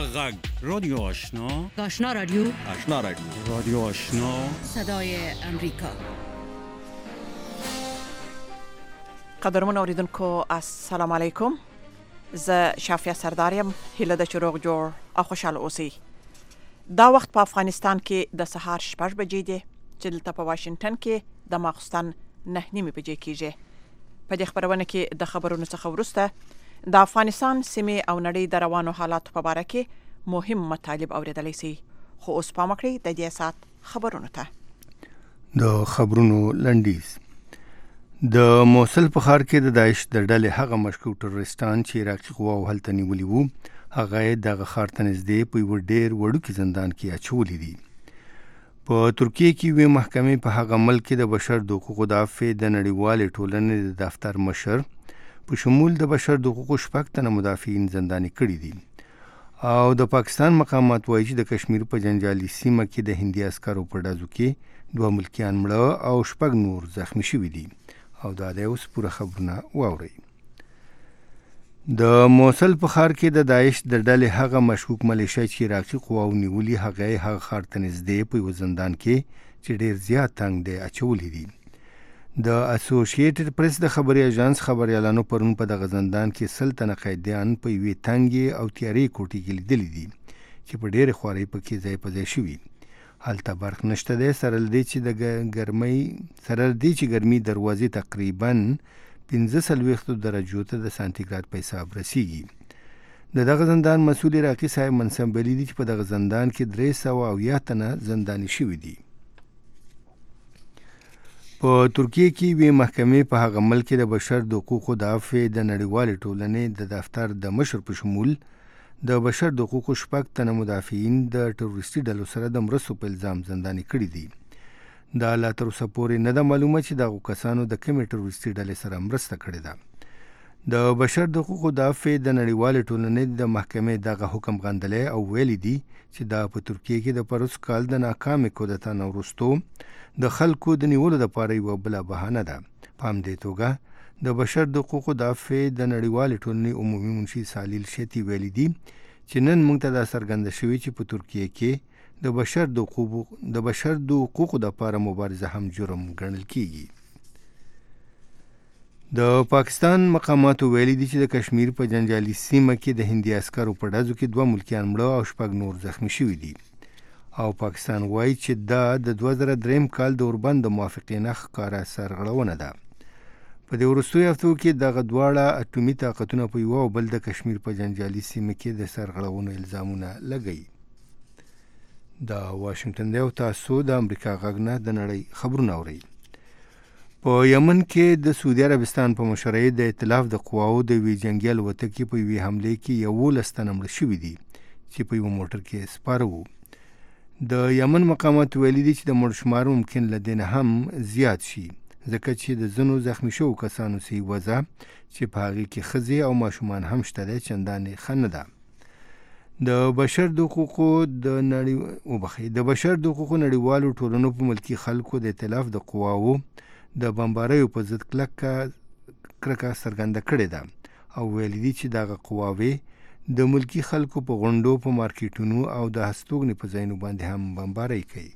غږ رادیو آشنا، آشنا رادیو، آشنا رادیو، رادیو آشنا، صدای امریکا. قدرمن اوریدونکو السلام علیکم. زه شافیه سرداریم. هیله ده چې روغ جوړ او خوشحال اوسئ. دا وخت په افغانستان کې د سهار 6 بجې دی چې دلته په واشنگټن کې د ماخستن 9:30 بجې کیږي. په دې خبرونه کې د خبرونو څخه وروسته د افغانستان سیمې او نړۍ د روانو حالاتو په اړه کې مهم مطالب اوریدلای شي. خو اوس پام وکړئ د دې سات خبرونو ته. د خبرونو لنډیز. د موصل په ښار کې د داعش د ډلې هغه مشکوک ټروریستان چې عراقي قواو هلته نیولي وو، هغه دغه ښار ته نږدې په یوه ډېر وړوکي زندان کې اچولي دي. په ترکیه کې یوې محکمې په هغه ملک کې د بشر د حقوقو دافع د نړیوالې ټولنې د دفتر مشر په شمول د بشر د حقوقو 6 تنه مدافعین زنداني کړي دي. او د پاکستان مقامات وایي چې د کشمیر په جنجالي سیمه کې د هندي عسکرو په ډزو کې 2 ملکیان مړه او 6 نور زخمی شوي دي. او دا د اوس پوره خبرونه واورئ. د موصل په ښار کې د داعش د ډلې هغه مشکوک ملیشه چې عراقي قواو نیولي، هغه ښار ته نږدې په یوه زندان کې چې ډېر زیات تنګ دی اچولی دي. د اسوسییټډ پریس د خبري اژانس خبريالانو پرون په دغه زندان کې 100 تنه قیدیان په یوې تنګې او تیارې کوټې کې لیدلي دي چې په ډېرې خوارۍ پکې ځای په ځای شوي. هلته برق نشته دی، سره له دې چې ګرمي دروازې تقریباً 45 درجو ته د سانتیګراد په حساب رسیږي. د دغه زندان مسؤل عراقي صاحب منصبلی دي چې په دغه زندان کې 380 تنه زنداني شوي دي. په ترکیه کې وی محکمې په هغه ملک کې د بشر د حقوقو دافع د نړیوالې ټولنې د دفتر د مشر په شمول د بشر د حقوقو 6 تنه مدافعین د ټروریستي ډلو سره د مرستو په الزام زنداني کړي دي. دا لا تر اوسه پورې نه ده معلومه چې دغو کسانو د کومې ټروریستي ډلې سره مرسته کړې ده. د بشر د حقوقو دافع د نړیوالې ټولنې د محکمې دغه حکم غندلی او ویلي دي چې دا په ترکیه کې د پروس کال د ناکامې کودتا نه وروستو د خلکو د نیولو لپاره یوه بله بهانه ده. په همدې توګه د بشر د حقوقو دافع د نړیوالې ټولنې عمومي منشي سالیل شتی ویلي دي چې نن موږ ته دا څرګنده شوي چې په ترکیه کې د بشر د حقوقو لپاره مبارزه هم جرم ګڼل کیږي. د پاکستان مقاماتو ویلي دي چې د کشمیر په جنجالي سیمه کې د هندي عسکرو په ډزو کې 2 ملکیان مړه او 6 نور زخمی شوي دي. او پاکستان وایي چې دا د 2003 کال د اوربند د موافقې نه ښکاره سرغړونه ده. په دې وروستیو هفتو کې دغه دواړه اټومي طاقتونه په یوه او بل د کشمیر په جنجالي سیمه کې د سرغړونو الزامونه لګوي. دا واشنگټن دی او تاسو د امریکا غږ نه د نړۍ خبرونه اورئ. په یمن کې د سعودي عربستان په مشرۍ د ائتلاف د قواو د یوې جنګي الوتکې په یوې حملې کې 11 تنه مړه شوي دي چې په یوه موټر کې سپاره وو. د یمن مقامات ویلي دي چې د مړو شمار ممکن له دې نه هم زیات شي، ځکه چې د ځینو زخمی شوو کسانو صحي وضع چې په هغې کې ښځې او ماشومان هم شته دی چندانې ښه نه ده. د بشر د حقوقو نړیوالو ټولنو په ملکي خلکو د ائتلاف د قواو د بمباریو په ضد کرکه څرګنده کړې ده او ویلي دي چې دغه قواوې د ملکي خلکو په غونډو، په مارکیټونو او د هستوګنې په ځایونو باندې هم بمبارۍ کوي.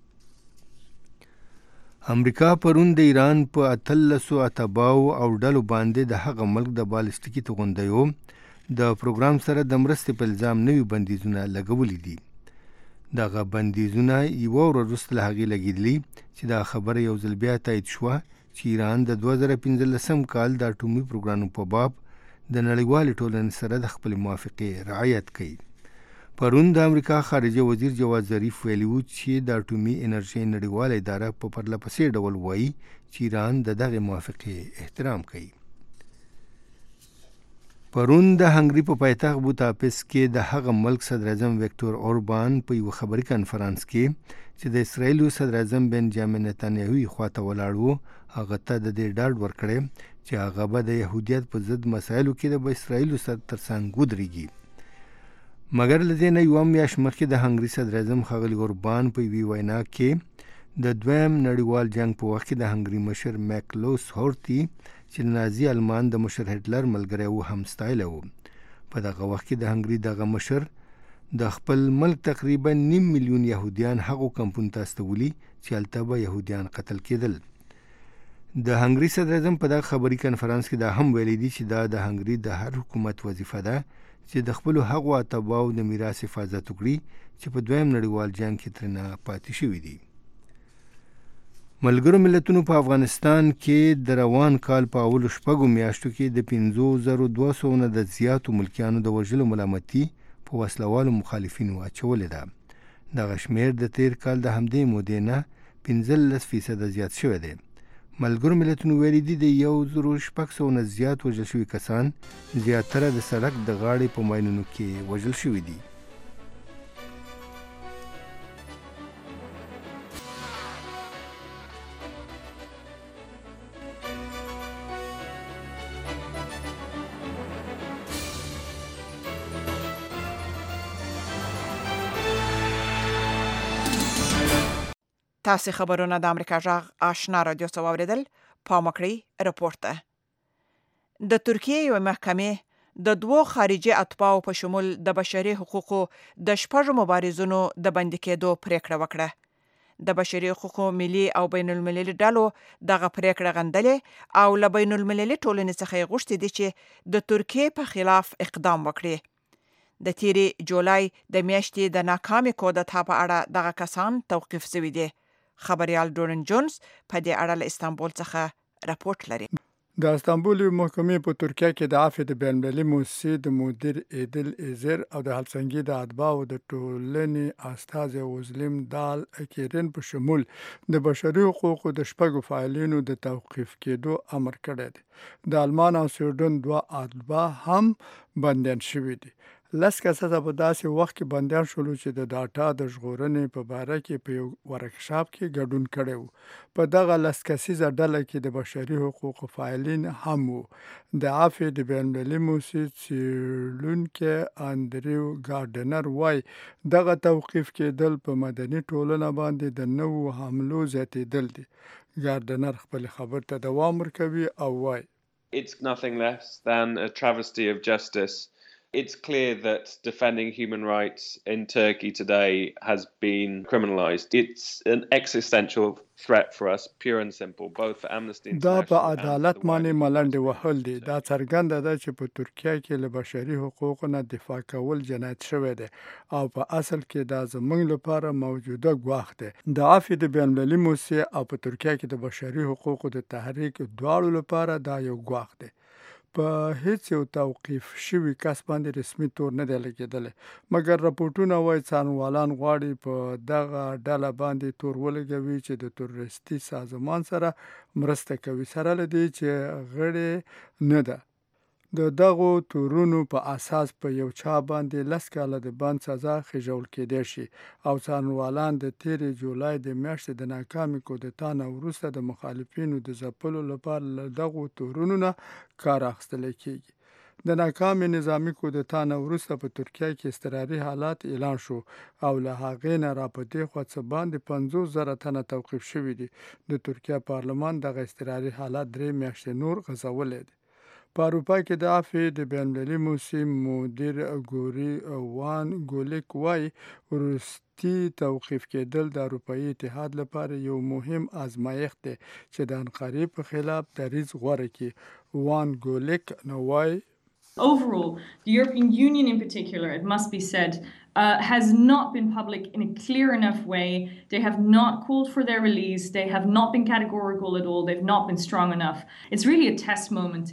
امریکا پرون د ایران په 13 اتباعو او ډلو باندې د هغه ملک د بالستیکي توغندیو د پروګرام سره د مرستې په الزام نوي بندیزونه لګولي دي. دغه بندیزونه یوه ورځ وروسته له هغې لګېدلي چې دا خبره یو ځل بیا تایید شوه چې ایران د 2015 کال د اټومي پروګرام په باب د نړیوالې ټولنې سره د خپل موافقې رعایت کوي. پرون د امریکا خارجه وزیر جواد ظریف ویلي و چې د اټومي انرژۍ نړیواله اداره په پرلهپسې ډول وایي چې ایران د دغې موافقې احترام کوي. پرون د هنګري په پایتخت بوتاپست کې د هغه ملک صدر اعظم ویکتور اوربان په یوه خبري کنفرانس کې چې د اسرائیلو صدر اعظم بنجامین نتانیاهو خواته ولاړ و، هغه ته د دې ډاډ ورکړی چې هغه به د یهودیت په ضد مسایلو کې د اسرائیلو سره ترڅنګ ودرېږي. مګر له دې نه یوه میاشت مخکې د هنګري صدر اعظم ښاغلي اوربان په یوې وینا کې د دویم نړیوال جنگ په وخت کې د هنګري مشر میکلوس هورتي چې نازي آلمان د مشر هټلر ملګری و هم ستایلی و. په دغه وخت کې د هنګري دغه مشر د خپل ملک تقریبا 9 میلیون يهوديان هغو کمپونو ته استولي چې هلته به يهوديان قتل کېدل. د هنګري صدر اعظم په دغه خبري کنفرانس کې دا هم ویلي دي چې دا د هنګري د هر حکومت وظیفه ده چې د خپل هغو اتباعو د میراث حفاظت وکړي چې په دویم نړیوال جنگ کې ترنه پاتې شوي دي. ملګرو ملتونو په افغانستان کې د روان کال په اولو شپږو میاشتو کې د 5200 نه د زیاتو ملکیانو د وژلو ملامتي په وسلوالو مخالفینو اچولې ده. دغه شمېر د تیر کال د همدې مودې نه 15% زیات شوی دی. ملګرو ملتونو ویلي دي د 1600 نه زیات وژل شوي کسان زیاتره د سړک د غاړې په ماینونو کې وژل شوي دي. تاسې خبرونه د امریکا غږ آشنا رادیو څخه واوریدل. پام وکړئ رپورټ ته. د ترکیې یو محکمې د 2 خارجي اتباعو په شمول د بشري حقوقو د 6 مبارزونو د بندي کېدو پریکړه وکړه. د بشري حقوقو ملي او بین المللي ډلو دغه پریکړه غندلې او له بین المللي ټولنې څخه غوښتي دي چې د ترکیې په خلاف اقدام وکړي. د تیری جولای د میاشتې د ناکامې کودتا په اړه دغه کسان توقیف شوي دي. خبريال ډورن جونز په دې اړه له استانبول څخه راپورټ لري. د استانبول محکمې په ترکیه کې د عفو د بین المللي موسسې د مدیر ایدل ایزر او د هلسنګي د اتباعو د ټولنې استازي وزلیم دال کیرن په شمول د بشري حقوقو د 6 فعالینو د توقیف کېدو امر کړی دی. د آلمان او سویډن 2 اتباع هم بندیان شوي دي. 10 کسان په داسې وخت کې بندیان شول چې د ډاټا د ژغورنې په باره کې په یو ورکشاپ کې ګډون کړی وو. په دغه 10 کسیزه ډله کې د بشري حقوقو فعالین هم وو. د عفو د بین المللي موسسې څیړونکی اندریو ګارډنر وایي دغه توقیف کېدل په مدني ټولنه باندې د نوو حملو زیاتېدل دي. ګارډنر خپل خبر ته دوام ورکوي او وایي It's nothing less than a travesty of justice. It's clear that defending human rights in Turkey today has been criminalized. It's an existential threat for us, pure and simple, both for Amnesty International. دا په عدالت باندې ملنډې وهل دي. دا څرګنده ده چې په ترکیه کې له بشري حقوقو نه دفاع کول جنایت شوی دی او په اصل کې دا زموږ لپاره موجوده ګواښ دی. د عفو د بین المللي موسسې او په ترکیه کې د بشري حقوقو د تحریک دواړو لپاره دا یو ګواښ دی. په هیڅ یو توقیف شوي کس باندې رسمي تور نه دی لګېدلی، مګر راپورټونه وایي څارنوالان غواړي په دغه ډله باندې تور ولګوي چې د تروریستي سازمان سره مرسته کوي، سره له دې چې غړې نه ده. د دغو تورونو په اساس په یو چا باندې 10 کاله د بند سزا خېژول کېدای شي او څارنوالان د تیرې جولای د میاشتې د ناکامې کودتا نه وروسته د مخالفینو د ځپلو لپاره له دغو تورونو نه کار اخیستلی کېږي. د ناکامې نظامي کودتا نه وروسته په ترکیه کې اضطراري حالات اعلان شو او له هغې نه را په دې خوا څه باندې 50,000 تنه توقیف شوي دي. د ترکیه پارلمان دغه اضطراري حالات 3 میاشتې نور غځولی دی. په اروپا کې د عفو د بین المللي موسسې مدیر ګوري وان ګولیک وایي وروستي توقیف کېدل د اروپایي اتحاد لپاره یو مهم ازمایښت دی چې د انقرې په خلاف دریځ غوره کړي. وان ګولیک نو وایي Overall, the European Union in particular, it must be said, has not been public in a clear enough way. They have not called for their release. They have not been categorical at all. They've not been strong enough. It's really a test moment.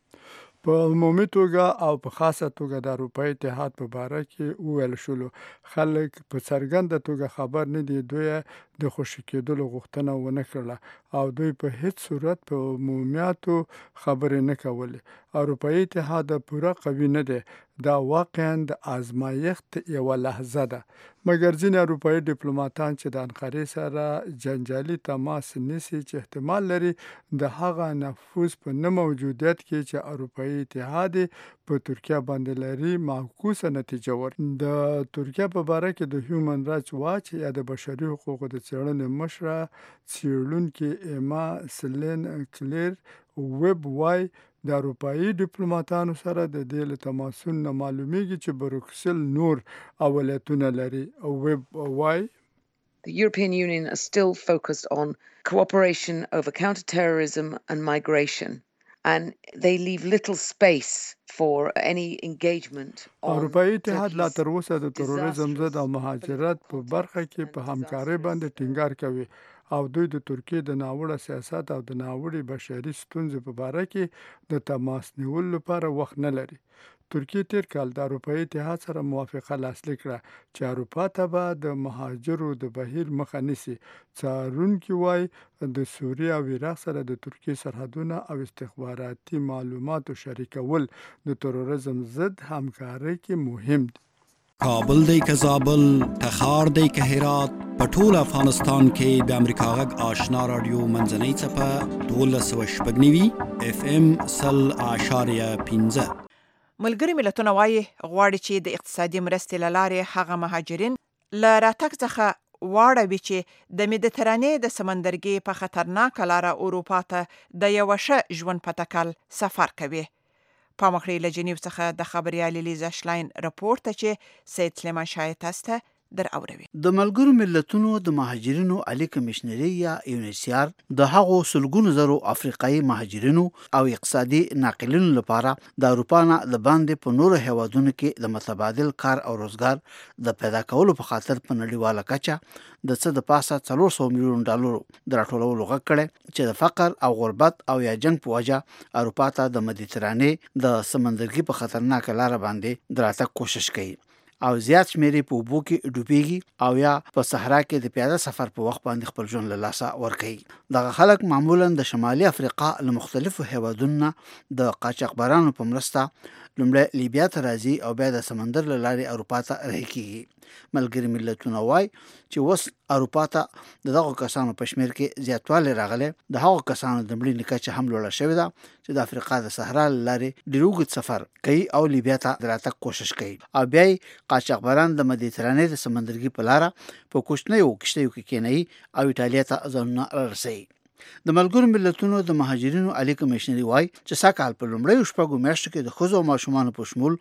په عمومي توګه او په خاصه توګه د اروپایي اتحاد په باره کې وویل شولو خلک په څرګنده توګه خبر نه دي. دوی د خوشي کېدلو غوښتنه ونه کړله او دوی په هیڅ صورت په عمومیاتو خبرې نه کولې. اروپایي اتحاد پوره قوي نه دی. دا واقعا د ازمایښت یوه لحظه ده، مګر ځینې اروپایي ډیپلوماتان چې د انقرې سره جنجالي تماس نیسي چې احتمال لري د هغه نفوذ په نه موجودیت کې چې اروپایي اتحاد په ترکیه باندې لري معکوسه نتیجه ورکړي. د ترکیه په باره کې د هیومن رایټس واچ یا د بشري حقوقو د څېړنې مشره څېړونکې ایما سلین کلیر ویب وایي د اروپایي ډیپلوماټانو سره د دې له تماسونو نه معلومیږي چې بروکسل نور اولویتونه لري او وایي The European Union are still focused on cooperation over counter-terrorism and migration, and they leave little space for any engagement on اروپایي اتحاد لا تر اوسه د تروریزم ضد او مهاجرت په برخه کې په همکارۍ باندې ټینګار کوي او دوی د ترکیې د ناوړه سیاست او د ناوړې بشري ستونزې په باره کې د تماس نیولو لپاره وخت نه لري. ترکیه تیر کال د اروپایي اتحاد سره موافقه لاسلیک کړه چې اروپا ته به د مهاجرو د بهیر مخه نیسي. څارونکي وایي د سوریه او عراق سره د ترکیې سرحدونه او استخباراتي معلوماتو شریکول د تروریزم ضد همکارۍ کې مهم دي. کابل دی که زابل، تخار دی که هرات، په ټول افغانستان کې د امریکا غږ آشنا رادیو منځنۍ څپه 1290 FM 0.15. ملګري ملتونه وایي غواړي چې د اقتصادي مرستې له لارې هغه مهاجرین له راتګ څخه واړوي چې د مدیترانې د سمندرګي په خطرناکه لاره اروپا ته د یوه ښه ژوند په تکل سفر کوي. په مخړې له جنیو څخه د خبریالې لیزا شلاین راپور ته چې سید سلیمان شاه تاسو ته در اوروي. د ملګرو ملتونو د مهاجرینو عالی کمشنري یا یونیسیار د هغو سلګونو زرو افریقایي مهاجرینو او اقتصادي ناقلینو لپاره د اروپا نه د باندې په نورو هیوادونو کې د متبادل کار او روزګار د پیدا کولو په خاطر په نړیواله کچه د څه د پاسه 400 میلیون ډالر د راټولولو غږ کړی چې د فقر او غربت او یا جنگ په وجه اروپا ته د مدیترانې د سمندرګي په خطرناکه لار باندې دراتګ کوشش کوي او زیات شمیرې په اوبو کې ډوبېږي او یا په صحرا کې د پیاده سفر په وخت باندې خپل ژوند له لاسه ورکوي. دغه خلک معمولا د شمالي افریقا له مختلفو هیوادونو د قاچاقبرانو په مرسته لومړی لیبیا ته راځي او بیا د سمندر له لارې اروپا ته رهي کیږي. ملګري ملتونه وایي چې اوس اروپا ته د دغو کسانو په شمېر کې زیاتوالی راغلی. د هغو کسانو د مړینې کچه هم لوړه شوې ده چې د افریقا د صحرا له لارې ډېر اوږد سفر کوي او لیبیا ته د راتګ کوشش کوي او بیا یې قاچاقبران د مدیترانې د سمندرګي په لاره په کوچنیو کښتیو کې کېنوي او ایټالیا ته ځانونه رارسوي. د ملګرو ملتونو د مهاجرینو عالی کمشنري وایي چې سږکال په لومړیو شپږو میاشتو کې د ښځو او ماشومانو په شمول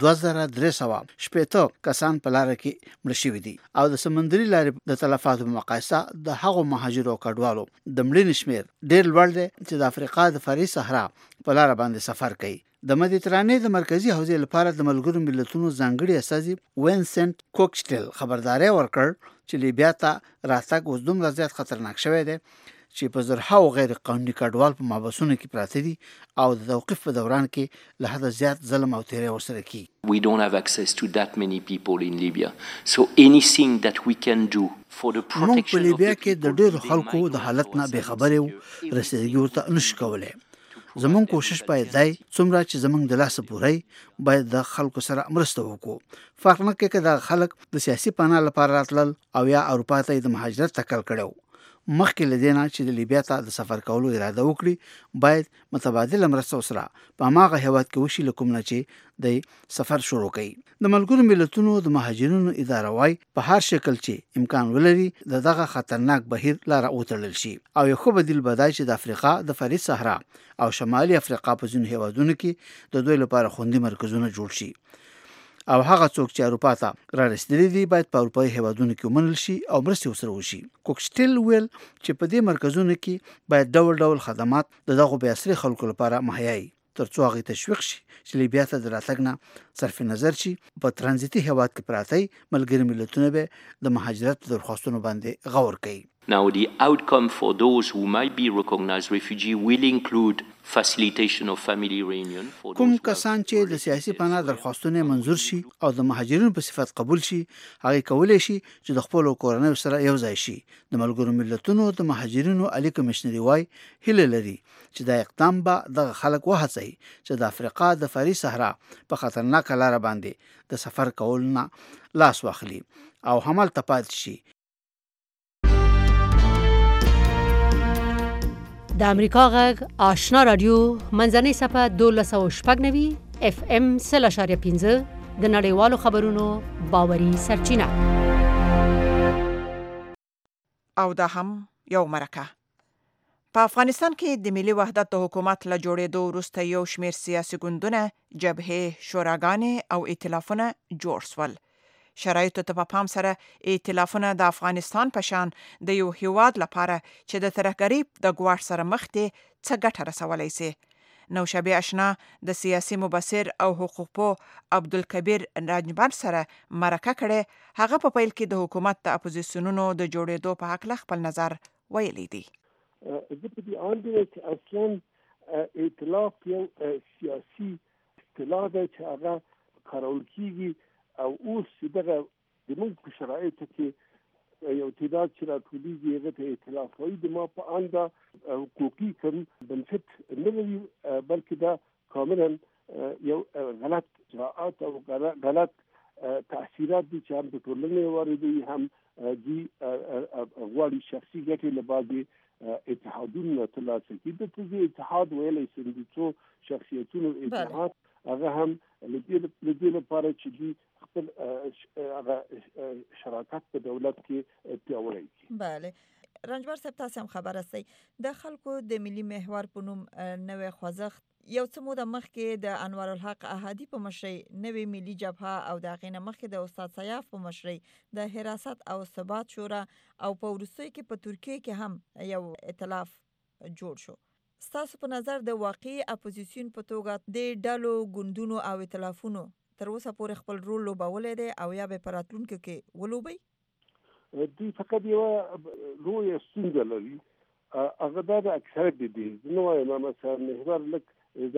2360 کسان په لاره کې مړه شوي دي او د سمندري لارې د تلفاتو په مقایسه د هغو مهاجرو او کډوالو د مړینې شمېر ډېر لوړ دی چې د افریقا د فرعي صحرا په لاره باندې سفر کوي. د مدیترانې د مرکزی حوزې لپاره د ملګرو ملتونو ځانګړي استازي وینسنت کوکسټل خبرداري ورکړ چې لیبیا ته راتګ اوس دومره زیات خطرناک شوی دی چې په زرهاو غیر قانوني کډوال په محبسونو کې پراته دي او د توقیف په دوران کې له حده زیات ظلم او تیری ورسره کیږي. We don't have access to that many people in Libya. So anything that we can do for the protection of the people. موږ په لیبیا کې د ډېرو خلکو د حالت نه بې خبرې وو رسېدګي ورته نشو کولی. زمون کوشش باید دی څومره چې زمونږ د لاسه پوری باید د خلکو سره مرسته وکړو. فرق نه کوي که د خلک د سیاسي پناه لپاره راتلل او یا اروپا ته د مهاجرت تکل کړو. مخکې له دې نه چې د لیبیا ته د سفر کولو اراده وکړي باید متبادله مرسته سره په هماغه هیواد کې وشي له کوم نه چې د سفر شروع کړي. د ملګرو ملتونو د مهاجرینو اداره وایي په هر شکل چې امکان ولري دغه خطرناک بهیر لاره وتړل شي او یو ښه بدیل به دا چې د افریقا د فرعي صحرا او شمالي افریقا په ځینو هیوادونو کې د دوی لپاره خوندي مرکزونه جوړ شي او هغه څوک چې اروپا ته را رسېدلي دي باید په اروپایي هیوادونو کې ومنل شي او مرستې ورسره وشي. کوکسټل ویل چې په دې مرکزونو کې باید ډول ډول خدمات د دغو بې اسرې خلکو لپاره مهیا وي تر څو هغوی تشویق شي چې لیبیا ته د راتګ نه صرف نظر شي. په ترانزیتي هیواد کې پراته ملګري ملتونه به د مهاجرت په درخواستونو باندې غور کوي. Now the outcome for those who might be recognized refugee will include facilitation of family reunion for those کوم کسان چې د سیاسي پناه درخواستونه منظور شي او د مهاجرینو په صفت قبول شي هغه کولی شي چې د خپل کورنۍ سره یو ځای شي. د ملګرو ملتونو د مهاجرینو عالی کمشنري وایي هیله لري چې دا اقدام به دغه خلک وهڅوي چې د افریقا د فرعي صحرا په خطرناکه لاره باندې د سفر کولو نه لاس واخلي او همالته پاتې شي. د امریکا غږ آشنا رادیو منځنۍ صفحه 1290 FM 0.15 د نړیوالو خبرونو باوري سرچینه. او دا هم یو مرکه. په افغانستان کې د ملي وحدت د حکومت له جوړېدو وروسته یو شمېر سیاسي ګوندونه، جبهې، شوراګانې او ائتلافونه جوړ شول. شرایطو ته په پام سره ائتلافونه د افغانستان په شان د یو هیواد لپاره چې د ترهګرۍ د ګواښ سره مخ دي څه ګټه رسولی سي. نوشابه اشنا د سیاسي مبصر او حقوقپوه عبدالکبیر رنجبر سره مرکه کړې. هغه په پیل کې د حکومت د اپوزیسیونونو د جوړېدو په هکله خپل نظر ویلی دی. زه په دې اند یم چې اصلا ائتلاف یو سیاسي اصطلاح ده چې هغه کارول کیږي او اوس دغه د موږ په شرایطو کې یو تعداد چې راټولېږي هغه ته ائتلاف وایي. د ما په اند حقوقي کوم بنسټ نه لري، بلکې دا کاملا یو غلط اجراءات او غلط تاثیرات دي چې هم په ټولنې واردوي، هم دوی غواړي شخصي ګټې له بعضې اتحادونو ترلاسه کړي. دلته زه اتحاد ویلی شم، د څو شخصیتونو اتحاد، هغه هم له دې لپاره چې دوی خپل هغه شراکت په دولت کې پیاوړی کړي. بله رنجبر صاحب، تاسو هم خبر هستئ د خلکو د ملي محور په نوم نوې خوځښت یو څه موده مخکې د انوار الحق احادي په مشرۍ نوې ملي جبهه او د هغې نه مخکې د استاد سیاف په مشرۍ د حراست او ثبات شورا او په وروستیو کې په ترکیه کې هم یو ائتلاف جوړ شو. ستاسو په نظر د واقعي اپوزیسیون په توګه د ډلو، ګوندونو او ائتلافونو تر اوسه پورې خپل رول لوبولی دی او یا به په راتلونکي کې ولوبئ؟ دوی فقط یوه لویه ستونزه لري، هغه دا د اکثریت دی. زه نه وایم مثلا محور لږ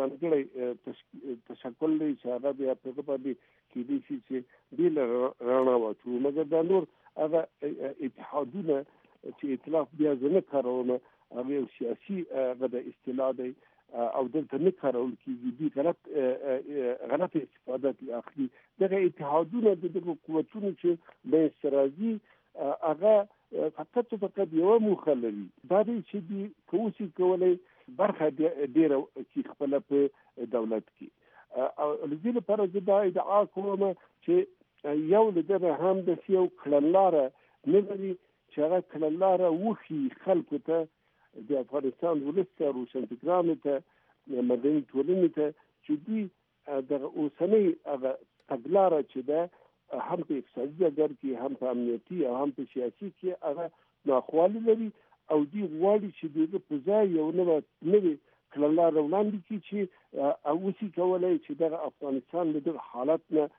ځانګړی تشکل دی چې هغه بیا په هغه باندې کېدای شي چې بېله رڼا واچوو، مګر دا نور هغه اتحادونه چې ائتلاف بیا زه نه کاروم، هغه یو سیاسي هغه د اصطلاح دی او دلته نه کارول کېږي. دوی غلط استفاده ترې اخلي. دغه اتحادونه د دغو قوتونو چې منځته راځي هغه فقط یوه موخه لري، دا دی چې دوی کوشش کولی برخه ډیره کې خپله په دولت کې. او له دې لپاره زه دا ادعا کوم چې یو له دغه هم داسې یو کړنلاره نه لري چې هغه کړنلاره وښيي خلکو ته، د افغانستان ولس ته، روشنفکرانو ته، مدني ټولنې ته، چې دوی دغه اوسنۍ هغه تګلاره چې ده هم په اقتصادي ډګر کې، هم په امنیتي او هم په سیاسي کې هغه ناخوالې لري او دوی غواړي چې دغه په ځای یو نوې کړنلاره وړاندې کړي چې اوسي کولی چې دغه افغانستان له دغه حالت نه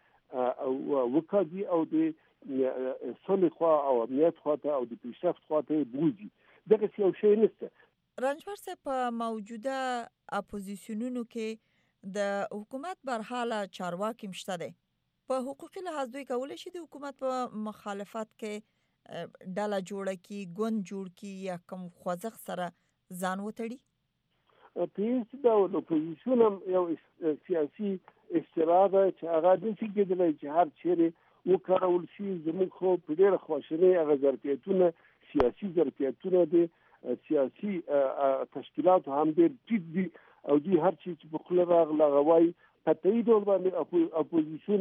وکاږي او د صلح خوا او امنیت خوا ته او د پیشرفت خوا ته یې بوځي. دغسې یو شی نشته. رنجبر صاحب، په موجوده اپوزیسیونونو کې د حکومت برحاله چارواکي مشته دی. په حقوقي لحاظ دوی کولی شي د حکومت په مخالفت کې ډله جوړه کی، ګوند جوړ کی یا کوم خوځښت سره ځان وتړي؟ په هیڅ ډول اپوزیسیون هم یو سیاسي اصطلاح ده چې هغه داسې کېدلی چې هر چیرې وکارول شي. زموږ خو په ډېره خواشینۍ هغه ظرفیتونه، سیاسي ظرفیتونه دي، سیاسي تشکیلات هم ډېر ټیټ دي او دوی هر چیز چې په خوله راغله هغه وایي. په طبیعي ډول باندې اپوزیسیون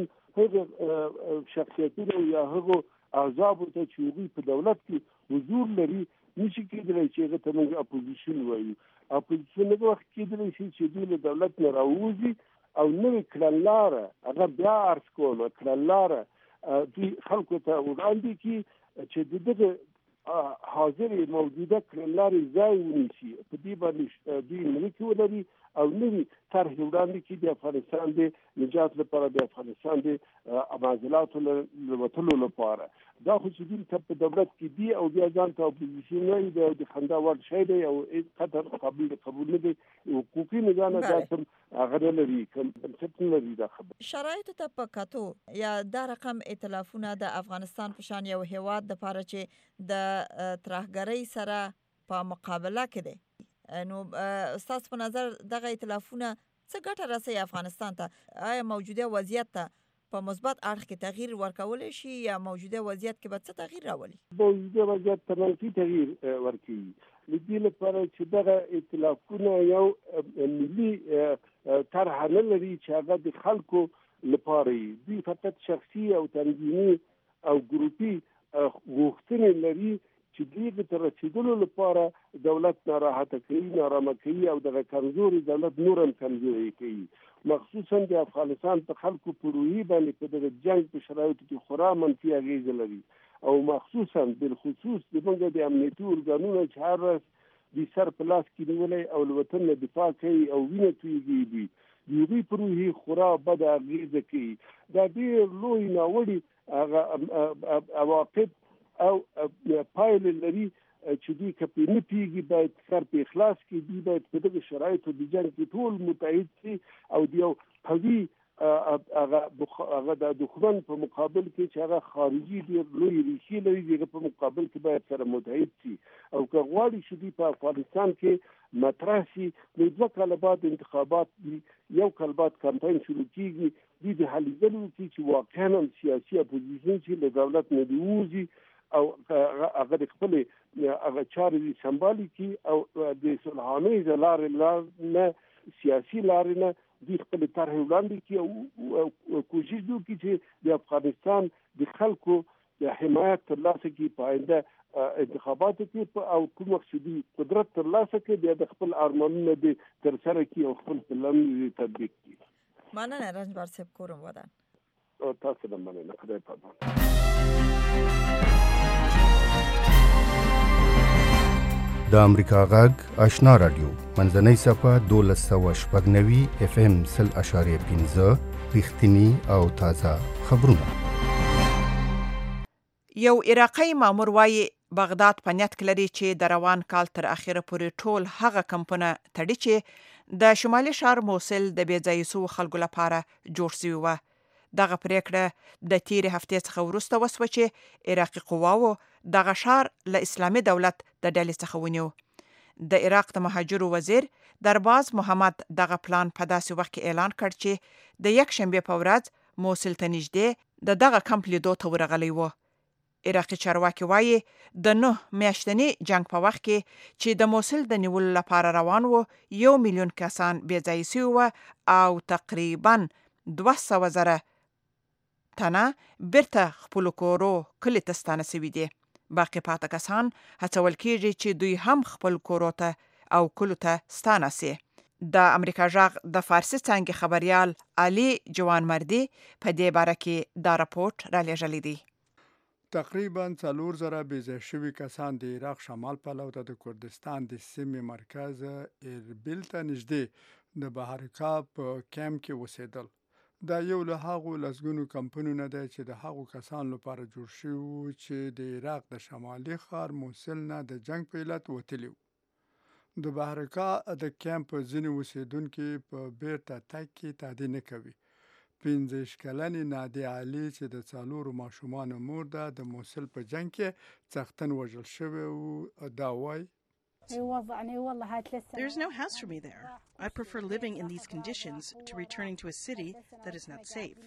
هغه شخصیتونه یا هغو احزابو ته چې هغوی په دولت کې حضور لري نشي کېدلی چې هغه ته موږ اپوزیسیون وایو. اپوزیسیون هغه وخت کېدلی شي چې دوی له دولت نه راووځي او نوې کړنلاره، هغه بیا عرض کوم کړنلاره دوی خلکو ته وړاندې کړي چې د دغه حاضرې موجوده کړنلارې ځای ونیسي، په دې باندې دوی نیوکې ولري او نوي طرحې وړاندې کړي د افغانستان د نجات لپاره، د افغانستان د معضلاتو له وتلو لپاره. دا خو چې دوی ته په دولت کې دي او بیا ځان ته اپوزیسیون وایي، د خندا وړ شی دی او قطر قبول نه دی. حقوقي نظام دا کوم هغه نه لري، کوم بنسټ نه لري. دا خبره شرایطو ته په کتو یا دا رقم ائتلافونه د افغانستان په شان یو هیواد دپاره چې د ترهګرۍ سره په مقابله کې دی، نو ستاسو په نظر دغه ائتلافونه څه ګټه رسوي افغانستان ته؟ آیا موجوده وضعیت ته په مثبت اړخ کې تغییر ورکولی شي یا موجوده وضعیت کې به څه تغییر راولي؟ موجوده وضعیت ته منفي تغییر ورکوي. له دې لپاره چې دغه ائتلافونه یو ملي طرحه نه لري چې هغه د خلکو لپاره وي. دوی فقط شخصي او تنظیمي او ګروپي غوښتنې لري چې دغه تر رسیدلو لپاره دولت ناراحته کوي، نارامه کوي او دغه کمزوري دولت نور هم کمزوري کوي. مخصوصا د افغانستان په خلکو په روحي باندې په دغه جنگ په شرایطو کې خورا منفي اغېزه لري او مخصوصا بالخصوص د موږ د امنیتي ارګانونو چې هر ورځ د سر په لاس کې نیولې او له وطن نه دفاع کوي او وینه تویږي دي د دوی په روحي خورا بد اغېزه کوي. دا ډېر لوی ناوړي عواقب او پایلې لري چې دوی کپی نه پیږي باید سر په اخلاص کې دی باید په دغه شرایطو د جنگ کې ټول متحد شي او د یو قوي هغه د دښمن په مقابل کې چې هغه خارجي ډېر لوی ریښې لري دغه په مقابل کې باید سره متحد شي او که غواړي چې دوی په افغانستان کې مطرح شي نو 2 کاله بعد انتخابات دي، 1 کال بعد کمپاین شروع کیږي، دوی د هلې ځلو چې واقعا سیاسي اپوزیشن چې له دولت نه دی ووځي او هغه د خپل هغه چارې سمبالي کی او د صلحانه لارې نه سیاسي لارې نه د خپل طرح وړاندې کی او کوشش وکړي چې د افغانستان د خلکو د حمایت ترلاسه کی په آینده انتخاباتو کې او کوم مقصدي قدرت ترلاسه کې د خپل ارمانونه د تر سره کی او خپل پلان تطبیق کی. مننه رنجبر صاحب، کورم ودان او تاسو هم مننه. خدای پاک. د امریکا غږ آشنا رادیو منځنۍ صفه 1290 FM 0.15 رښتینی او تازه خبرونه. یو عراقي مامور وايي بغداد په نیت کې لري چې د روان کال تر اخره پورې ټول هغه کمپونه تړي چې د شمالي ښار موصل د بېځایه سوو خلکو لپاره جوړ شوي وه. دغه پریکړه د تیرې هفتې څخه وروسته وسوه چې عراقي قواوو دغه ښار له اسلامي دولت د ډلې څخه ونیو. د عراق د مهاجرو وزیر درباز محمد دغه پلان په داسې وخت کې اعلان کړ چې د یک شنبې په ورځ موصل ته نږدې د دغه کمپ لیدو ته ورغلی و. عراقي چارواکي وایي د 9 میاشتني جنگ په وخت کې چې د موصل د نیولو لپاره روان وو 1 میلیون کسان بېځایه شوي وو او تقریبا 200,000 تنه بیرته خپلو کورو کلي ته ستانه شوي دي. باقي پاته کسان هڅول کېږي چې دوی هم خپل کورو ته او کلو ته ستانه سي. د امریکا غږ د فارسي څانګې خبريال علي جوانمردي په دې باره کې دا راپورټ را لېږلی دی. تقریبا 4,000 بېځایه شوي کسان د عراق شمال پلو ته د کردستان د سیمې مرکز اربیل ته نږدې د بحرکا په کیمپ کې اوسېدل. دا یو له هغو لسګونو کمپونو نه دی چې د هغو کسانو لپاره جوړ شوي وو چې د عراق د شمالي ښار موصل نه د جنگ په علت وتلي وو. د بحرکا د کیمپ ځینې اوسېدونکي په بیرته تګ کې تادیه نه کوي. 15 کلنې نادیه علي چې د 4 ماشومانو مور ده د موصل په جنگ کې څښتن وژل شوی وو. دا وایي There's no house for me there. I prefer living in these conditions to returning to a city that is not safe.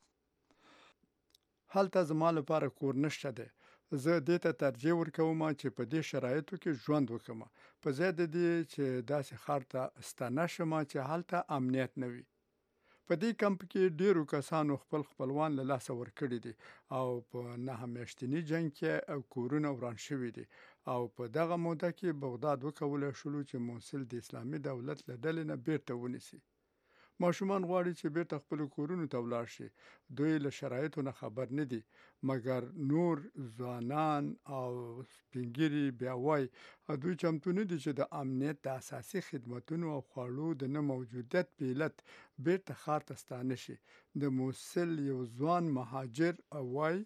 هلته زما لپاره کور نشته دی. زه دې ته ترجیح ورکوم چې په دې شرایطو کې ژوند وکړم په ځای د دې چې داسې ښار ته ستانه شم چې هلته امنیت نه وي. په دې کمپ کې ډیرو کسانو خپل خپلوان له لاسه ورکړي دي او په 9 میاشتني جنگ کې کورونه وران شوي دي او په دغه موده کې بغداد وکولی شول چې موصل د اسلامي دولت له ډلې نه بیرته ونیسي. ماشومان غواړي چې بیرته خپل کورونو ته ولاړ شي. دوی له شرایطو نه خبر نه دي مګر نور ځوانان او سپینګیري بیا وایي دوی چمتو نه دي چې د امنیت د اساسي خدمتونو او خوړو د نه موجودیت په علت بیرته ښار ته ستانه شي. د موصل یو ځوان مهاجر وایي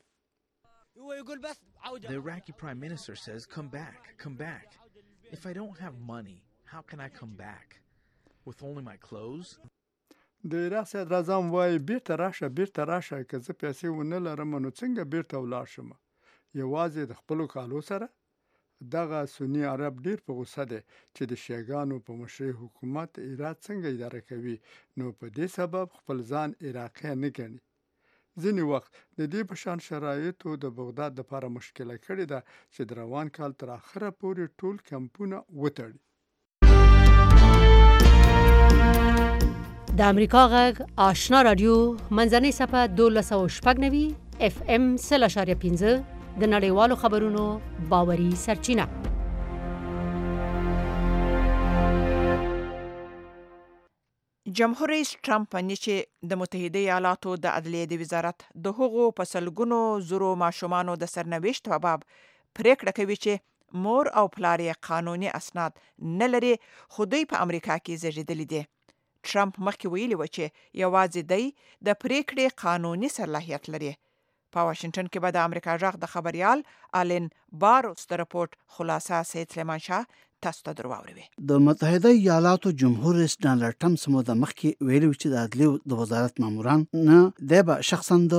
The Iraqi Prime Minister says, come back, come back. If I don't have money, how can I come back? With only my clothes? د عراق صدر اعظم وایي بیرته راشه که زه پیسې ونه لرم نو څنګه بیرته ولاړ شم یوازې د خپلو کالو سره. دغه سنی عرب ډیر په غوسه دی چې د شیعاګانو په مشرۍ حکومت عراق څنګه اداره کوي نو په دې سبب خپل ځان عراقي نه ګڼي. ځینې وخت د دې په شان شرایطو د بغداد لپاره مشکله کړې ده چې د روان کال تر اخره پورې ټول کمپونه وتړي. د امریکا غږ آشنا رادیو منځنۍ صفه 1290 FM 0.15 د نړیوالو خبرونو باوري سرچینه. جمهور رئیس ټرمپ باندې چې د متحده ایالاتو د عدلیې د وزارت د هغو په سلګونو زرو ماشومانو د سرنوشت په باب پریکړه کوي چې مور او پلار یې قانوني اسناد نه لري، خو دوی په امریکا کې زیږیدلي دي. ټرمپ مخکې ویلي و چې یوازې دی د پریکړې قانوني صلاحیت لري. په واشنگټن کې به د امریکا غږ د خبريال آلن باروس د رپورت خلاصه سید سلیمان شاه تاسو ته درواوروي. د متحده ایالاتو جمهور رئیس ډانلډ ټرمپ سمو د مخکې ویلي چې د عدلیې د وزارت ماموران نه د شخصا د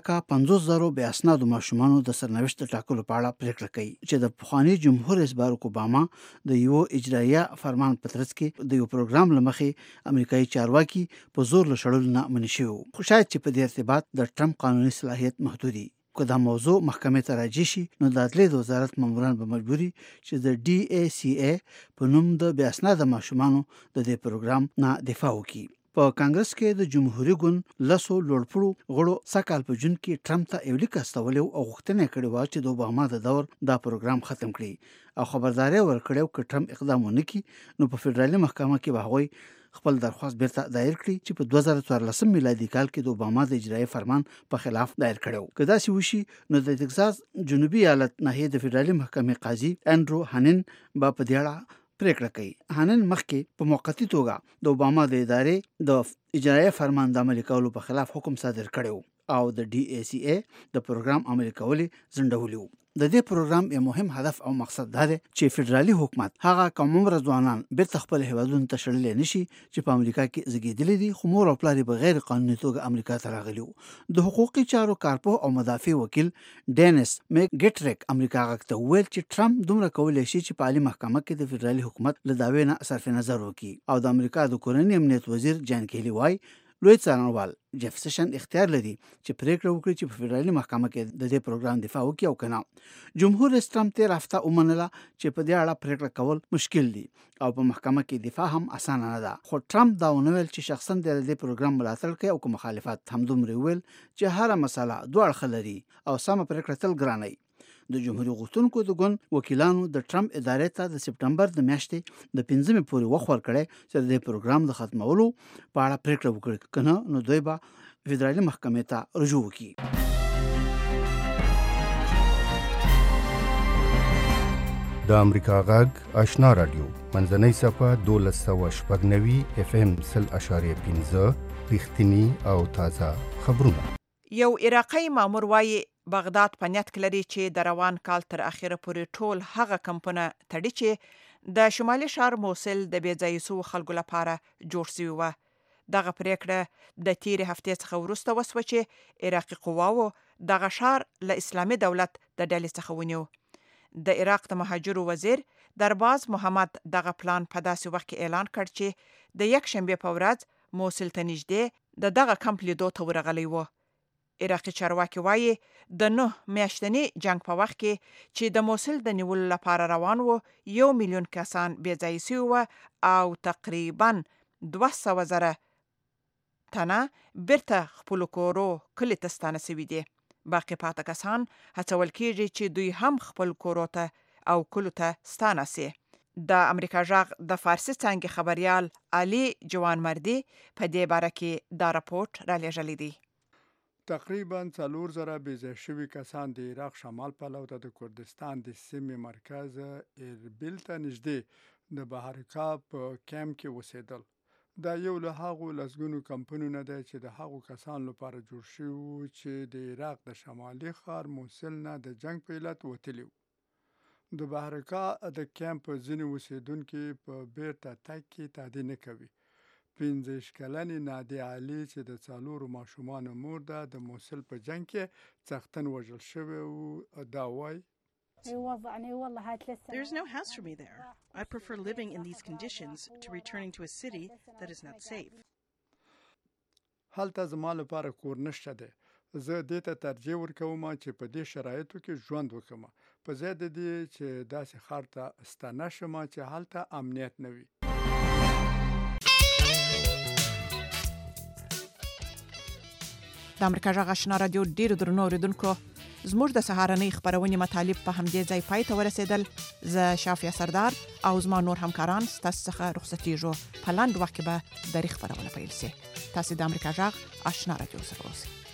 50,000 بې اسنادو ماشومانو د سرنوشت ټاکلو په اړه پریکړه کوي چې د پخوانی جمهور رئیس باراک اوباما د یو اجرایه فرمان په ترڅ کې د یو پروګرام لمخې امریکایي چارواکي په زور له شړلو نه منع شوي. خو شاید چې په دې ارتباط د ټرمپ قانوني صلاحیت محدودي. که دا موضوع محکمې ته راجع شي نو د عدلیې د وزارت ماموران به مجبوري چې د DACA په نوم د بې اسناده ماشومانو د دې پروګرام نه دفاع وکړي. په کانګرس کې د جمهوریت ګوند لسو لوړپوړو غړو سکهال په جون کې ټرمپ ته یو لیک استولی او غوښتنه کړې و چې د اوباما د دور دا پروګرام ختم کړي او خبرداري ورکړې چې ټرمپ اقدام ونه کړي نو په فدرالي محکمه کې به هغوی خپل درخواست بیرته دایر کړي چې په 2014 میلادي کال کې د اوباما د اجرایي فرمان په خلاف دایر کړو. که داسې وشي نو د ټکساس جنوبي ایالت ناحیه د فدرالي محکمې قاضي انډرو هانن به په دې اړه پریکړه کوي. هانن مخکې په موقتی توګه د اوباما د ادارې د اجرایي فرمان د عملي کولو په خلاف حکم صادر کړو او د DACA د پروګرام عملي کول زندولو. د دې پروګرام یو مهم هدف او مقصد دا دی چې فدرالي حکومت هغه قوم ځوانان بیرته خپل هیوادونو ته شړل نشي چې په امریکا کې زیږیدلي دي خو مور او پلار به غیر قانوني توګه امریکا ته راغلي. د حقوقي چارو کارپوه او مدافع وکیل ډینس میکګټریک امریکا غاکته ویل چې ټرمپ دومره کولای شي چې په عالی محکمه کې د فدرالي حکومت له دعوی نه صرف نظر وکړي او د امریکا د کورنۍ امنیت وزیر جان کیلی وای لوی څارنوال جف سیشن اختیار لري چې پریکړه وکړي چې په فدرالي محکمه کې د دې پروګرام دفاع وکړي او کنه. جمهور رئیس ټرمپ تیر هفته ومنله چې په دې اړه پریکړه کول مشکل دي او په محکمه کې دفاع هم اسانه نه ده. خو ټرمپ دا ونه ویل چې شخصا د دې پروګرام ملاتړ کوي او کوم مخالفت هم دومره ویل چې هر مسله دوه اړخ لري او سم پریکړه تل ګرانه. د جمهوریت غوښتونکو د ګوند وکیلانو د ټرمپ ادارې ته د سپټمبر د میاشتې د 15 پورې وخت ورکړی چې د پروګرام د ختمولو په اړه پریکړه وکړي، کنه نو دوی به فدرالي محکمې ته رجوع وکړي. د امریکا غږ آشنا رادیو منځنۍ صفحه 1290 FM 0.15 رښتینی او تازه خبرونه. یو عراقي مامور وايي بغداد په نیت کې لري چې د روان کال تر اخره پورې ټول هغه کمپونه تړي چې د شمالي ښار موصل د بېځایه شوو خلکو لپاره جوړ شوي وه. دغه پریکړه د تیرې هفتې څخه وروسته وسوه چې عراقي قواوو دغه ښار له اسلامي دولت د ډلې څخه ونیو. د عراق د مهاجرو وزیر درباز محمد دغه پلان په داسې وخت کې اعلان کړ چې د یکشنبې په ورځ موصل ته نږدې د دغه کمپ لیدو ته ورغلی و. عراقي چارواکي وایي د 9 میاشتنې جنگ په وخت کې چې د موصل د نیولو لپاره روان وو 1 میلیون کسان بېځایه شوي وو او تقریبا 200,000 تنه بیرته خپلو کورو کلي ته ستانه شوي دي. باقي پاته کسان هڅول کېږي چې دوی هم خپل کورو ته او کلو ته ستانه شي. د امریکا غږ د فارسي څانګې خبريال علي جوانمردي په دې باره کې دا راپورټ را لېږلی دی. تقریبا 4,000 بېځای شوي کسان د عراق شمال پلو ته د کردستان د سیمې مرکز اربیل ته نږدې د بحرکا په کیمپ کې اوسېدل. دا یو له هغو لسګونو کمپونو نه دی چې د هغو کسانو لپاره جوړ شوي وو چې د عراق د شمالي ښار موصل نه د جنگ په علت وتلي وو. د بحرکا د کیمپ ځینې اوسېدونکي په بیرته تګ کې تادیه نه کوي. 15 کلنې نادیه علي چې د 4 ماشومانو مور ده د موصل په جنگ کې سختن وژل شوی وو. دا وایي There's no house for me there. I prefer living in these conditions to returning to a city that is not safe. هلته زما لپاره کور نشته دی. زه دې ته ترجیح ورکوم چې په دې شرایطو کې ژوند وکړم په ځای د دې چې داسې ښار ته ستانه شم چې هلته امنیت نه وي. د امریکا غږ آشنا رادیو ډیرو درنو اوریدونکو زموږ د سهارنۍ خبرونې مطالب په همدې ځای پای ته ورسېدل. زه شافیه سردار او زما نور همکاران ستاسو څخه رخصتېږو. په لاندې وخت کې به درې خبرونه پیل شي. تاسو د امریکا غږ آشنا رادیو سره اوسئ.